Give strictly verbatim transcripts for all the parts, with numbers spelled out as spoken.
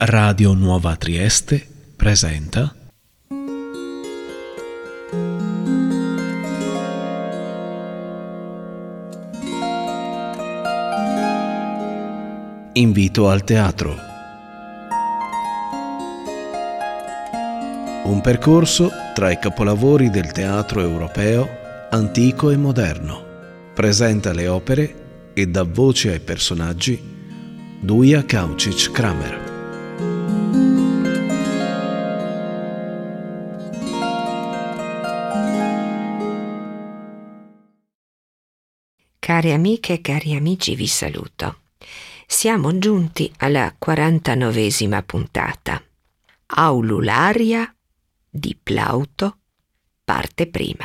Radio Nuova Trieste presenta Invito al teatro. Un percorso tra i capolavori del teatro europeo, antico e moderno. Presenta le opere e dà voce ai personaggi Duja Kaučić-Kramer. Care amiche e cari amici, vi saluto. Siamo giunti alla quarantanovesima puntata. Aulularia di Plauto, parte prima.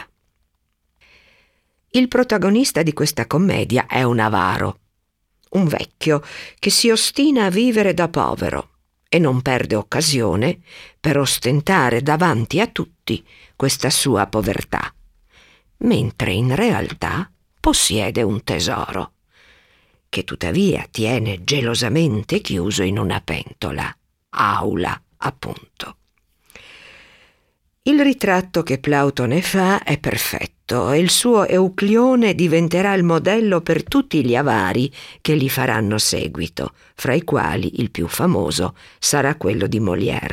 Il protagonista di questa commedia è un avaro, un vecchio che si ostina a vivere da povero e non perde occasione per ostentare davanti a tutti questa sua povertà, mentre in realtà possiede un tesoro, che tuttavia tiene gelosamente chiuso in una pentola, aula appunto. Il ritratto che Plauto ne fa è perfetto e il suo Euclione diventerà il modello per tutti gli avari che gli faranno seguito, fra i quali il più famoso sarà quello di Molière.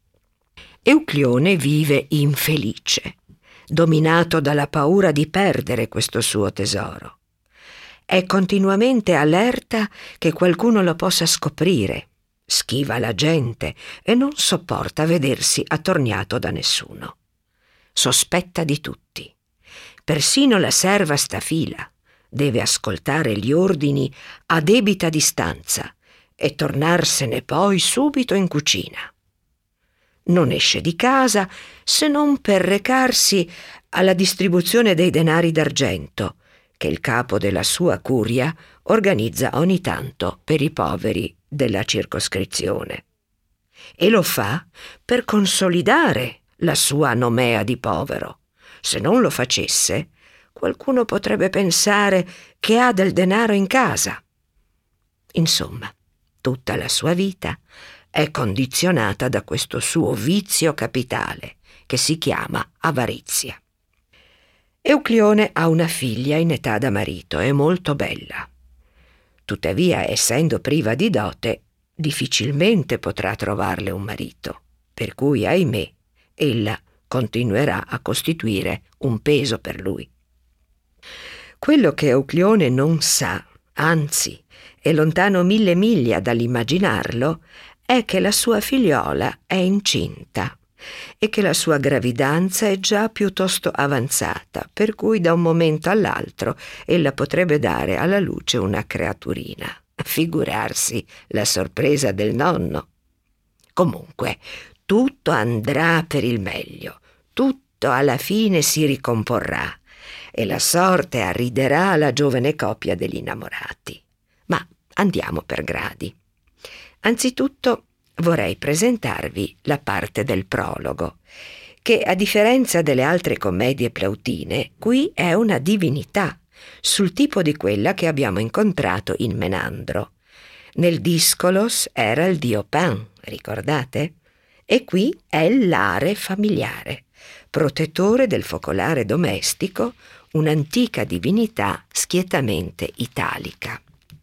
Euclione vive infelice, dominato dalla paura di perdere questo suo tesoro. È continuamente allerta che qualcuno lo possa scoprire, schiva la gente e non sopporta vedersi attorniato da nessuno. Sospetta di tutti. Persino la serva Stafila deve ascoltare gli ordini a debita distanza e tornarsene poi subito in cucina. Non esce di casa se non per recarsi alla distribuzione dei denari d'argento che il capo della sua curia organizza ogni tanto per i poveri della circoscrizione. E lo fa per consolidare la sua nomea di povero. Se non lo facesse, qualcuno potrebbe pensare che ha del denaro in casa. Insomma, tutta la sua vita è condizionata da questo suo vizio capitale, che si chiama avarizia. Euclione ha una figlia in età da marito e molto bella. Tuttavia, essendo priva di dote, difficilmente potrà trovarle un marito, per cui, ahimè, ella continuerà a costituire un peso per lui. Quello che Euclione non sa, anzi, è lontano mille miglia dall'immaginarlo, è che la sua figliola è incinta e che la sua gravidanza è già piuttosto avanzata, per cui da un momento all'altro ella potrebbe dare alla luce una creaturina. Figurarsi la sorpresa del nonno. Comunque, tutto andrà per il meglio, tutto alla fine si ricomporrà e la sorte arriderà alla giovane coppia degli innamorati. Ma andiamo per gradi. Anzitutto vorrei presentarvi la parte del prologo, che a differenza delle altre commedie plautine, qui è una divinità, sul tipo di quella che abbiamo incontrato in Menandro. Nel Discolos era il dio Pan, ricordate? E qui è l'are familiare, protettore del focolare domestico, un'antica divinità schietamente italica.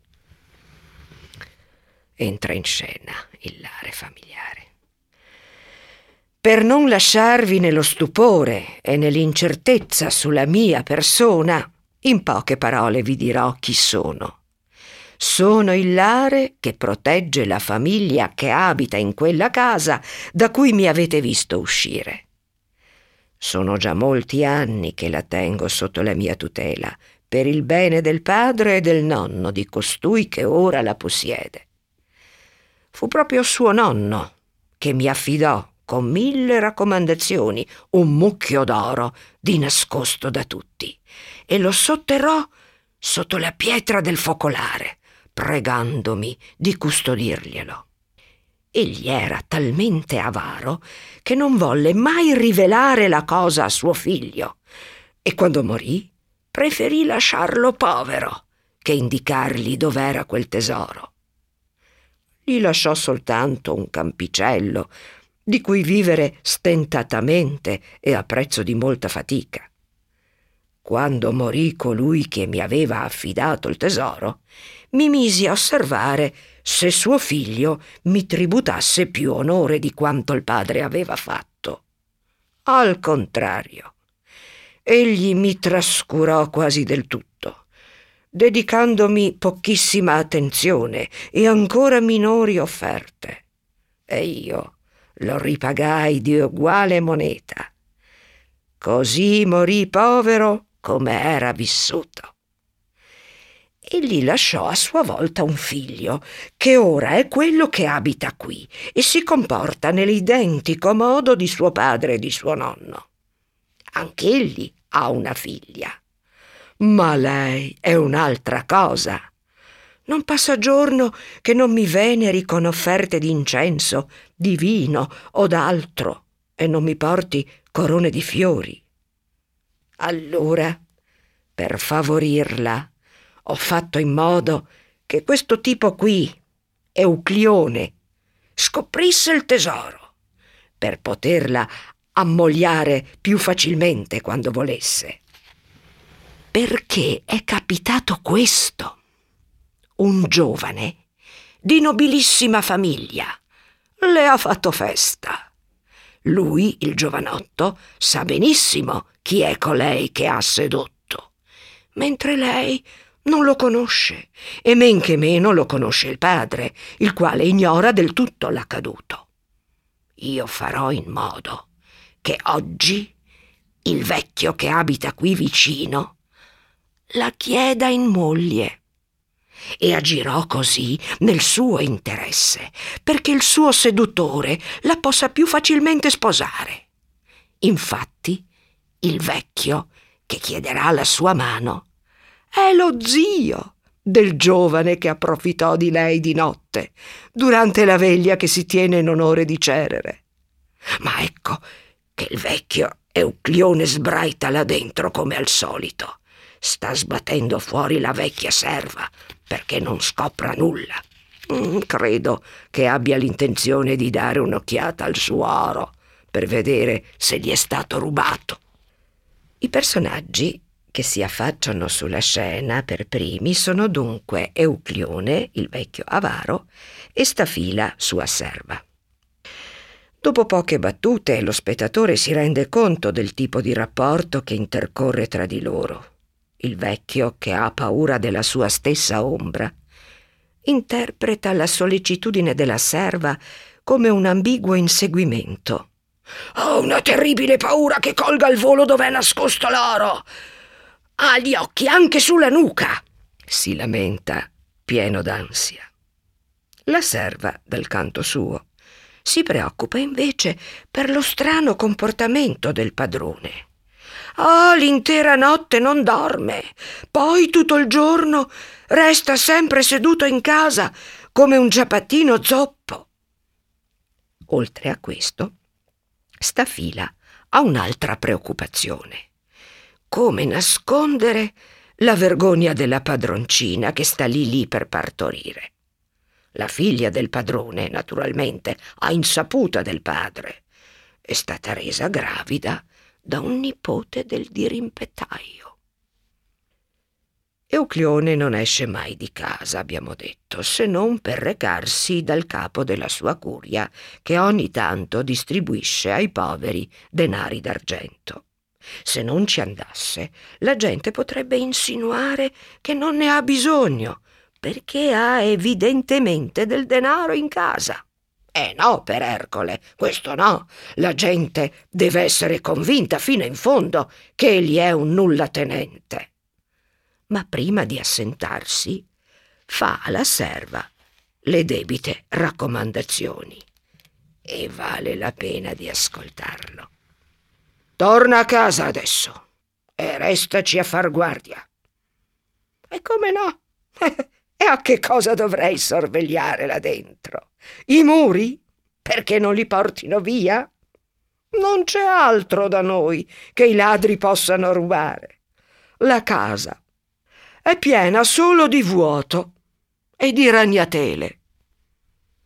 Entra in scena il lare familiare. Per non lasciarvi nello stupore e nell'incertezza sulla mia persona, in poche parole vi dirò chi sono. Sono il lare che protegge la famiglia che abita in quella casa da cui mi avete visto uscire. Sono già molti anni che la tengo sotto la mia tutela, per il bene del padre e del nonno di costui che ora la possiede. Fu proprio suo nonno che mi affidò con mille raccomandazioni un mucchio d'oro di nascosto da tutti e lo sotterrò sotto la pietra del focolare, pregandomi di custodirglielo. Egli era talmente avaro che non volle mai rivelare la cosa a suo figlio e quando morì preferì lasciarlo povero che indicargli dov'era quel tesoro. Gli lasciò soltanto un campicello, di cui vivere stentatamente e a prezzo di molta fatica. Quando morì colui che mi aveva affidato il tesoro, mi misi a osservare se suo figlio mi tributasse più onore di quanto il padre aveva fatto. Al contrario, egli mi trascurò quasi del tutto, dedicandomi pochissima attenzione e ancora minori offerte. E io lo ripagai di uguale moneta. Così morì povero come era vissuto. Egli lasciò a sua volta un figlio, che ora è quello che abita qui e si comporta nell'identico modo di suo padre e di suo nonno. Anch'egli ha una figlia, ma lei è un'altra cosa. Non passa giorno che non mi veneri con offerte d'incenso, di vino o d'altro e non mi porti corone di fiori. Allora, per favorirla, ho fatto in modo che questo tipo qui, Euclione, scoprisse il tesoro per poterla ammogliare più facilmente quando volesse. Perché è capitato questo. Un giovane di nobilissima famiglia le ha fatto festa. Lui, il giovanotto, sa benissimo chi è colei che ha sedotto, mentre lei non lo conosce e men che meno lo conosce il padre, il quale ignora del tutto l'accaduto. Io farò in modo che oggi il vecchio che abita qui vicino la chieda in moglie e agirò così nel suo interesse, perché il suo seduttore la possa più facilmente sposare. Infatti, il vecchio che chiederà la sua mano è lo zio del giovane che approfittò di lei di notte durante la veglia che si tiene in onore di Cerere. Ma ecco che il vecchio Euclione sbraita là dentro come al solito. Sta sbattendo fuori la vecchia serva perché non scopra nulla. Mm, credo che abbia l'intenzione di dare un'occhiata al suo oro per vedere se gli è stato rubato. I personaggi che si affacciano sulla scena per primi sono dunque Euclione, il vecchio avaro, e Stafila, sua serva. Dopo poche battute lo spettatore si rende conto del tipo di rapporto che intercorre tra di loro. Il vecchio, che ha paura della sua stessa ombra, interpreta la sollecitudine della serva come un ambiguo inseguimento. «Ho una terribile paura che colga al volo dove è nascosto l'oro! Ha gli occhi anche sulla nuca!» si lamenta, pieno d'ansia. La serva, dal canto suo, si preoccupa invece per lo strano comportamento del padrone. Ah, l'intera notte non dorme, poi tutto il giorno resta sempre seduto in casa come un ciabattino zoppo. Oltre a questo, Stafila ha un'altra preoccupazione: come nascondere la vergogna della padroncina che sta lì lì per partorire. La figlia del padrone, naturalmente, a insaputa del padre, è stata resa gravida da un nipote del dirimpettaio. Euclione non esce mai di casa, abbiamo detto, se non per recarsi dal capo della sua curia, che ogni tanto distribuisce ai poveri denari d'argento. Se non ci andasse, la gente potrebbe insinuare che non ne ha bisogno, perché ha evidentemente del denaro in casa. Eh no, per Ercole, questo no. La gente deve essere convinta fino in fondo che egli è un nullatenente. Ma prima di assentarsi, fa alla serva le debite raccomandazioni e vale la pena di ascoltarlo. Torna a casa adesso e restaci a far guardia. E come no? E a che cosa dovrei sorvegliare là dentro? I muri? Perché non li portino via? Non c'è altro da noi che i ladri possano rubare. La casa è piena solo di vuoto e di ragnatele.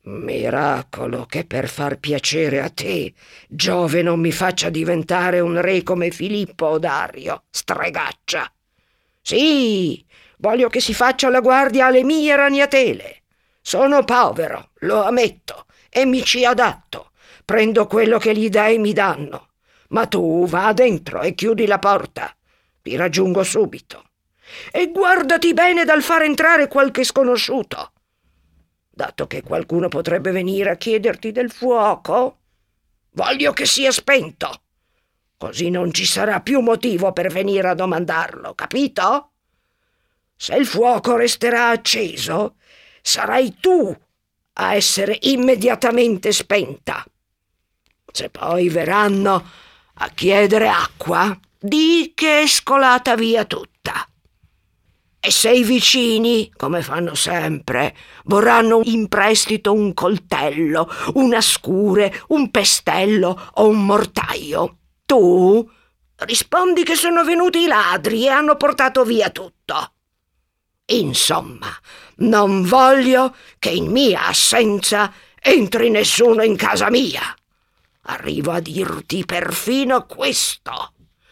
Miracolo che per far piacere a te Giove non mi faccia diventare un re come Filippo o Dario, stregaccia. Sì, voglio che si faccia la guardia alle mie ragnatele. Sono povero, lo ammetto, e mi ci adatto. Prendo quello che gli dei mi danno. Ma tu va dentro e chiudi la porta. Ti raggiungo subito. E guardati bene dal far entrare qualche sconosciuto. Dato che qualcuno potrebbe venire a chiederti del fuoco, voglio che sia spento. Così non ci sarà più motivo per venire a domandarlo, capito? Se il fuoco resterà acceso, sarai tu a essere immediatamente spenta. Se poi verranno a chiedere acqua, di che è scolata via tutta. E se i vicini, come fanno sempre, vorranno in prestito un coltello, una scure, un pestello o un mortaio, tu rispondi che sono venuti i ladri e hanno portato via tutto. Insomma, non voglio che in mia assenza entri nessuno in casa mia. Arrivo a dirti perfino questo.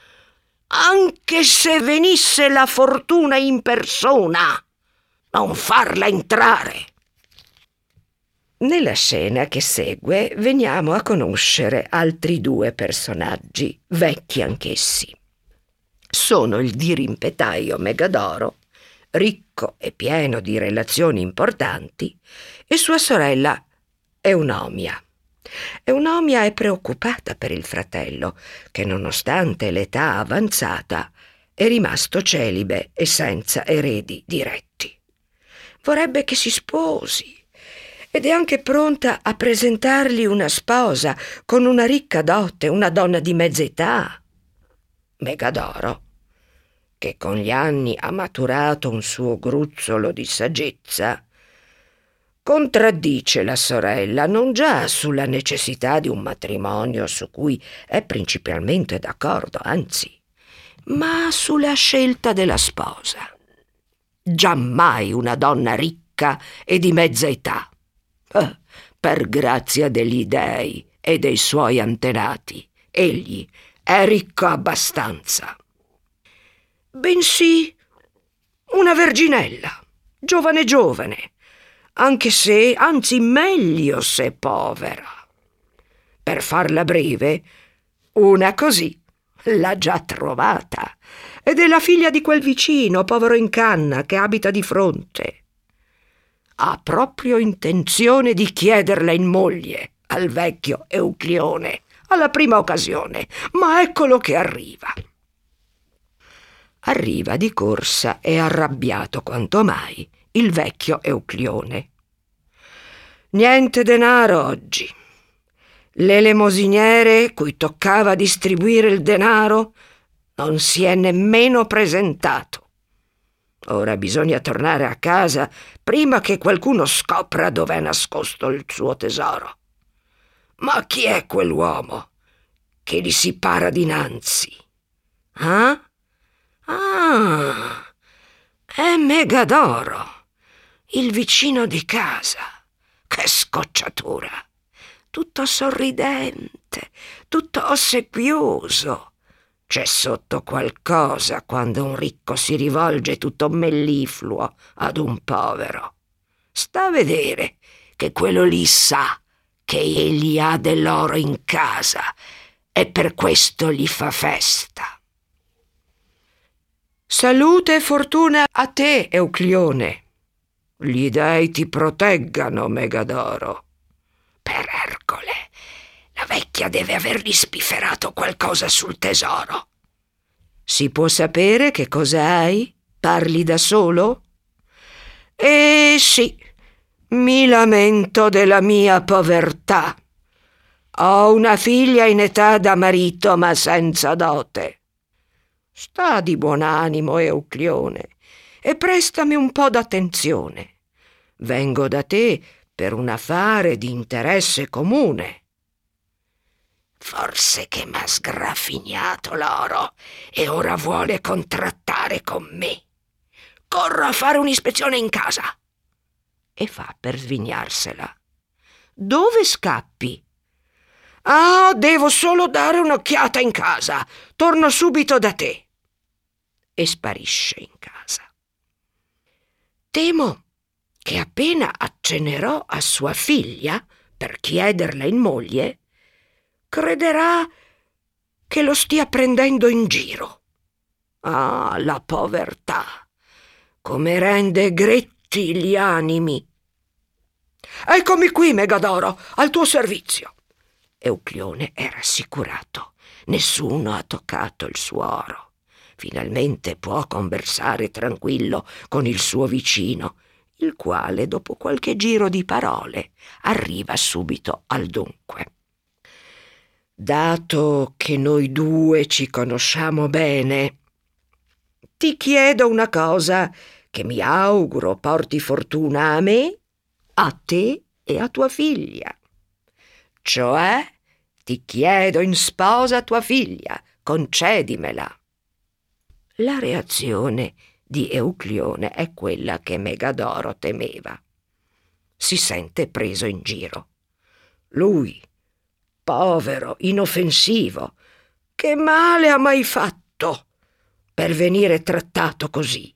Anche se venisse la fortuna in persona, non farla entrare. Nella scena che segue veniamo a conoscere altri due personaggi, vecchi anch'essi. Sono il dirimpetaio Megadoro, ricco e pieno di relazioni importanti, e sua sorella Eunomia. Eunomia è preoccupata per il fratello, che nonostante l'età avanzata è rimasto celibe e senza eredi diretti. Vorrebbe che si sposi ed è anche pronta a presentargli una sposa con una ricca dote, una donna di mezza età. Megadoro, che con gli anni ha maturato un suo gruzzolo di saggezza, contraddice la sorella non già sulla necessità di un matrimonio su cui è principalmente d'accordo, anzi, ma sulla scelta della sposa. Giammai una donna ricca e di mezza età, eh, per grazia degli dei e dei suoi antenati, egli è ricco abbastanza. Bensì una verginella, giovane giovane, anche se, anzi meglio se povera. Per farla breve, una così l'ha già trovata, ed è la figlia di quel vicino, povero in canna, che abita di fronte. Ha proprio intenzione di chiederla in moglie al vecchio Euclione alla prima occasione, ma eccolo che arriva. Arriva di corsa e arrabbiato quanto mai il vecchio Euclione. Niente denaro oggi. L'elemosiniere cui toccava distribuire il denaro non si è nemmeno presentato. Ora bisogna tornare a casa prima che qualcuno scopra dov'è nascosto il suo tesoro. Ma chi è quell'uomo che gli si para dinanzi? Ah? Ah, è Megadoro, il vicino di casa. Che scocciatura! Tutto sorridente, tutto ossequioso. C'è sotto qualcosa quando un ricco si rivolge tutto mellifluo ad un povero. Sta a vedere che quello lì sa che egli ha dell'oro in casa e per questo gli fa festa. Salute e fortuna a te, Euclione. Gli dei ti proteggano, Megadoro. Per Ercole, la vecchia deve avergli spifferato qualcosa sul tesoro. Si può sapere che cosa hai? Parli da solo? Eh sì, mi lamento della mia povertà. Ho una figlia in età da marito, ma senza dote. Sta di buon animo, Euclione, e prestami un po' d'attenzione. Vengo da te per un affare di interesse comune. Forse che m'ha sgraffignato l'oro e ora vuole contrattare con me. Corro a fare un'ispezione in casa. E fa per svignarsela. Dove scappi? Ah, devo solo dare un'occhiata in casa. Torno subito da te. E sparisce in casa. Temo che appena accennerò a sua figlia per chiederla in moglie, crederà che lo stia prendendo in giro. Ah, la povertà! Come rende gretti gli animi! Eccomi qui, Megadoro, al tuo servizio. Euclione è rassicurato. Nessuno ha toccato il suo oro. Finalmente può conversare tranquillo con il suo vicino, il quale, dopo qualche giro di parole, arriva subito al dunque. Dato che noi due ci conosciamo bene, ti chiedo una cosa che mi auguro porti fortuna a me, a te e a tua figlia. Cioè, ti chiedo in sposa tua figlia, concedimela. La reazione di Euclione è quella che Megadoro temeva. Si sente preso in giro. Lui, povero, inoffensivo, che male ha mai fatto per venire trattato così?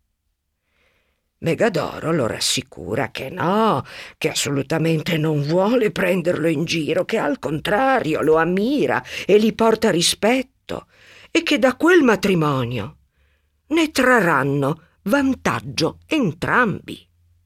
Megadoro lo rassicura che no, che assolutamente non vuole prenderlo in giro, che al contrario lo ammira e gli porta rispetto e che da quel matrimonio ne trarranno vantaggio entrambi.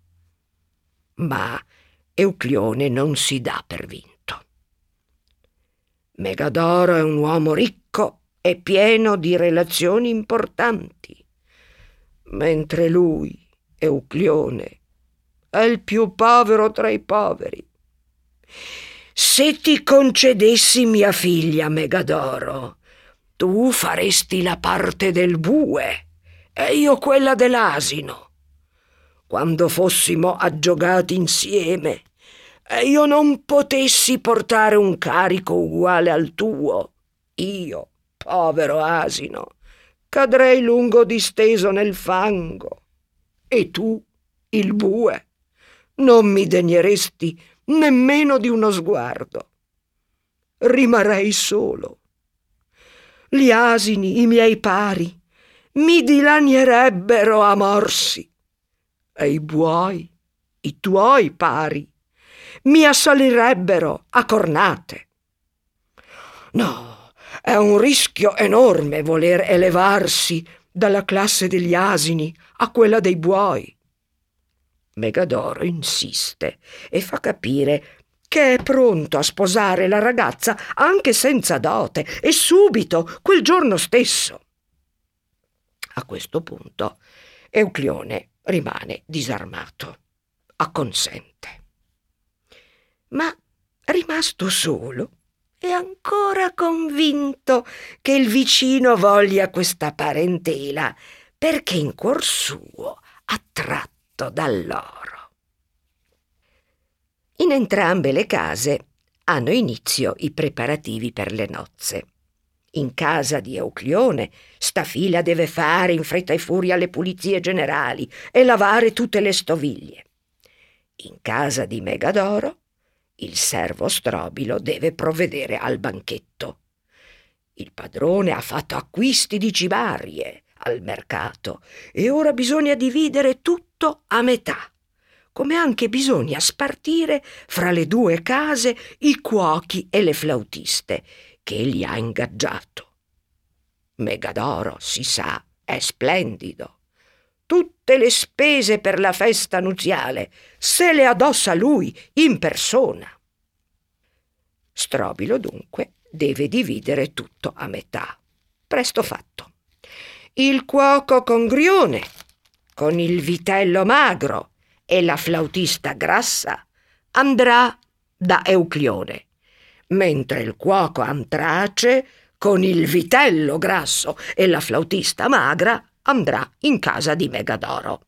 Ma Euclione non si dà per vinto. Megadoro è un uomo ricco e pieno di relazioni importanti, mentre lui, Euclione, è il più povero tra i poveri. Se ti concedessi mia figlia, Megadoro, tu faresti la parte del bue e io quella dell'asino. Quando fossimo aggiogati insieme e io non potessi portare un carico uguale al tuo, io, povero asino, cadrei lungo disteso nel fango. E tu, il bue, non mi degneresti nemmeno di uno sguardo. Rimarrei solo. Gli asini, i miei pari, mi dilagnerebbero a morsi, e i buoi, i tuoi pari, mi assalirebbero a cornate. No, è un rischio enorme voler elevarsi dalla classe degli asini a quella dei buoi. Megadoro insiste e fa capire che è pronto a sposare la ragazza anche senza dote e subito, quel giorno stesso. A questo punto Euclione rimane disarmato, acconsente. Ma rimasto solo, è ancora convinto che il vicino voglia questa parentela, perché in cuor suo attratto dall'oro. In entrambe le case hanno inizio i preparativi per le nozze. In casa di Euclione Stafila deve fare in fretta e furia le pulizie generali e lavare tutte le stoviglie. In casa di Megadoro il servo Strobilo deve provvedere al banchetto. Il padrone ha fatto acquisti di cibarie al mercato e ora bisogna dividere tutto a metà, come anche bisogna spartire fra le due case i cuochi e le flautiste che egli ha ingaggiato. Megadoro, si sa, è splendido. Tutte le spese per la festa nuziale se le addossa lui in persona. Strobilo dunque deve dividere tutto a metà. Presto fatto. Il cuoco Congrione con il vitello magro e la flautista grassa andrà da Euclione, mentre il cuoco Antrace con il vitello grasso e la flautista magra andrà in casa di Megadoro.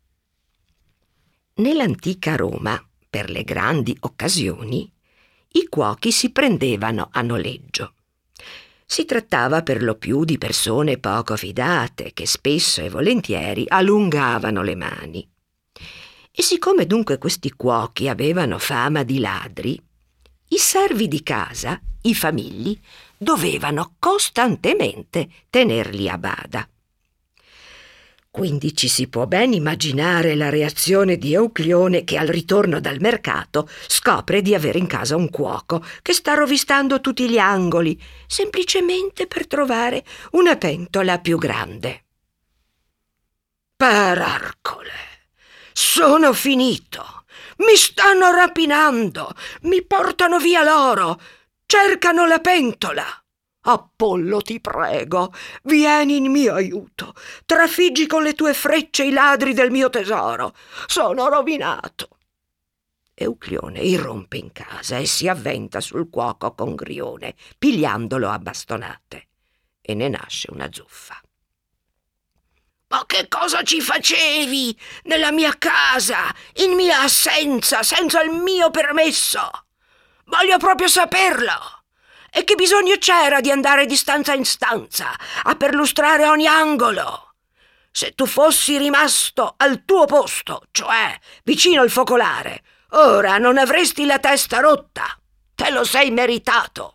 Nell'antica Roma, per le grandi occasioni, i cuochi si prendevano a noleggio. Si trattava per lo più di persone poco fidate che spesso e volentieri allungavano le mani. E siccome dunque questi cuochi avevano fama di ladri, i servi di casa, i famigli, dovevano costantemente tenerli a bada. Quindi ci si può ben immaginare la reazione di Euclione, che al ritorno dal mercato scopre di avere in casa un cuoco che sta rovistando tutti gli angoli, semplicemente per trovare una pentola più grande. Per Arcole, sono finito! Mi stanno rapinando! Mi portano via l'oro! Cercano la pentola! Apollo, ti prego, vieni in mio aiuto, trafiggi con le tue frecce i ladri del mio tesoro. Sono rovinato. Euclione irrompe in casa e si avventa sul cuoco con Grione, pigliandolo a bastonate, e ne nasce una zuffa. Ma che cosa ci facevi nella mia casa, in mia assenza, senza il mio permesso? Voglio proprio saperlo. E che bisogno c'era di andare di stanza in stanza a perlustrare ogni angolo? Se tu fossi rimasto al tuo posto, cioè vicino al focolare, ora non avresti la testa rotta. Te lo sei meritato.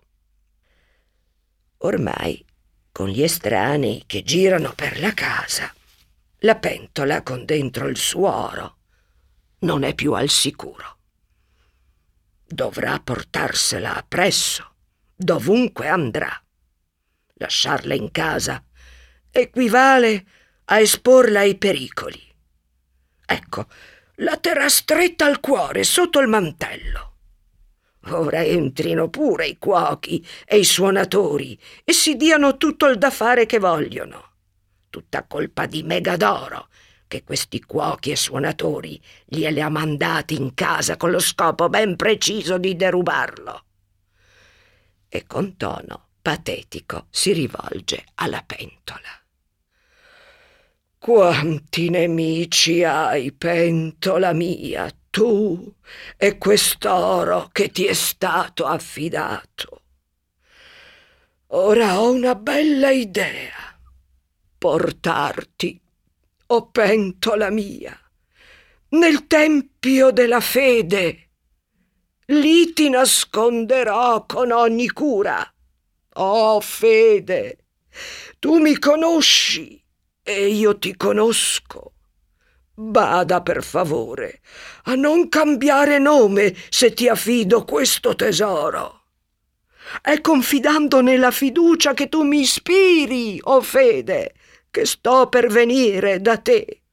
Ormai, con gli estranei che girano per la casa, la pentola con dentro il suo oro non è più al sicuro. Dovrà portarsela appresso dovunque andrà. Lasciarla in casa equivale a esporla ai pericoli. Ecco, la terrà stretta al cuore sotto il mantello. Ora entrino pure i cuochi e i suonatori e si diano tutto il da fare che vogliono. Tutta colpa di Megadoro, che questi cuochi e suonatori glieli ha mandati in casa con lo scopo ben preciso di derubarlo. E con tono patetico si rivolge alla pentola. Quanti nemici hai, pentola mia, tu e quest'oro che ti è stato affidato. Ora ho una bella idea. Portarti, o pentola mia, nel tempio della fede. Lì ti nasconderò con ogni cura. Oh, fede, tu mi conosci e io ti conosco. Bada per favore a non cambiare nome se ti affido questo tesoro. È confidando nella fiducia che tu mi ispiri, oh fede, che sto per venire da te.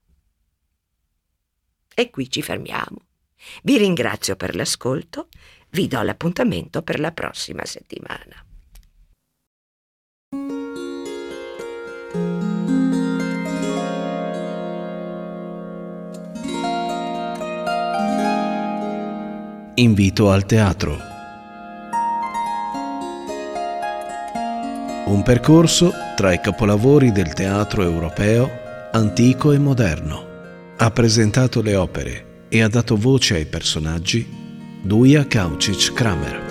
E qui ci fermiamo. Vi ringrazio per l'ascolto, vi do l'appuntamento per la prossima settimana. Invito al teatro. Un percorso tra i capolavori del teatro europeo antico e moderno. Ha presentato le opere e ha dato voce ai personaggi Duja Kaučić Kramer.